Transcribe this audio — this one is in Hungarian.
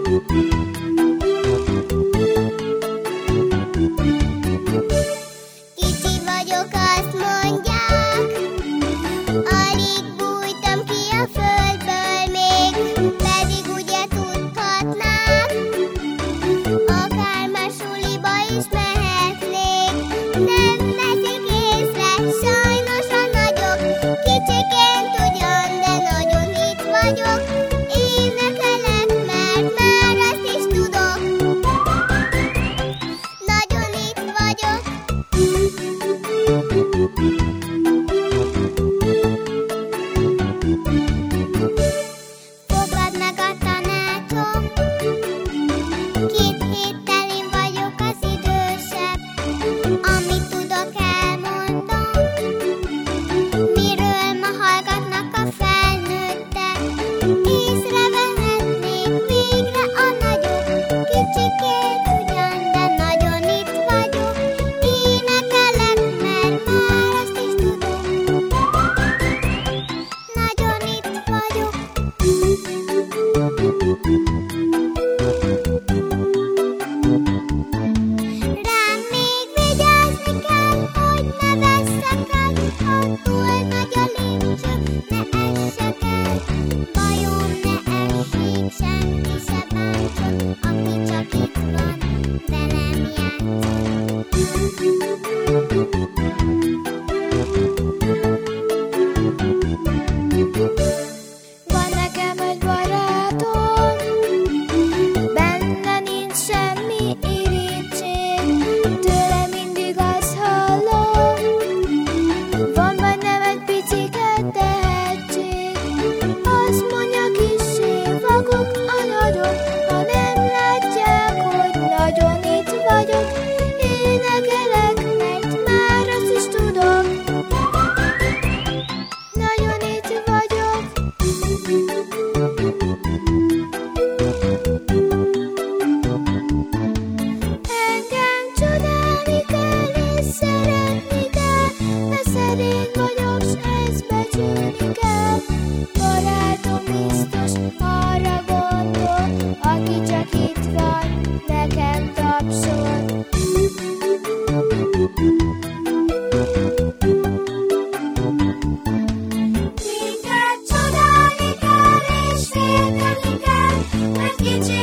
Kicsi vagyok, azt mondják, alig bújtam ki a földből még, pedig ugye tudhatnák, akár már suliba is mehetnék. Nem veszik észre, sajnos a nagyok, kicsiként ugyan, de nagyon itt vagyok. Énekelek, mert már azt is tudok, nagyon itt vagyok. Fogad meg a tanácsom, 2 héttel én vagyok az idősebb. Amit tudok, elmondom, miről ma hallgatnak a felnőttek. Észrevehetnék végre a nagyok, kicsikét ugyan, de nagyon itt vagyok. Énekelek, mert már azt is tudom, nagyon itt vagyok. Rám még vigyázni kell, hogy ne vesszek el, ha túl nagy a lépcső, ne essek el. Bajom ne essék, senki se bántson, aki csak itt van, velem Van nekem egy barátom, benne nincs semmi irítség, tőle mindig azt hallom, van bennem egy picike tehetség. Azt mondja, kissé vakok a nagyok, ha nem látják, hogy nagyon itt vagyok. Énekelek, mert már azt is tudom, nagyon itt vagyok. Engem csodálni kell és szeretni kell, de szerény vagyok, s ezt becsülni kell. Barátom biztos arra gondol, aki csak itt van, nekem tapsol. Minket csodálni kell és félteni kell, mert kicsi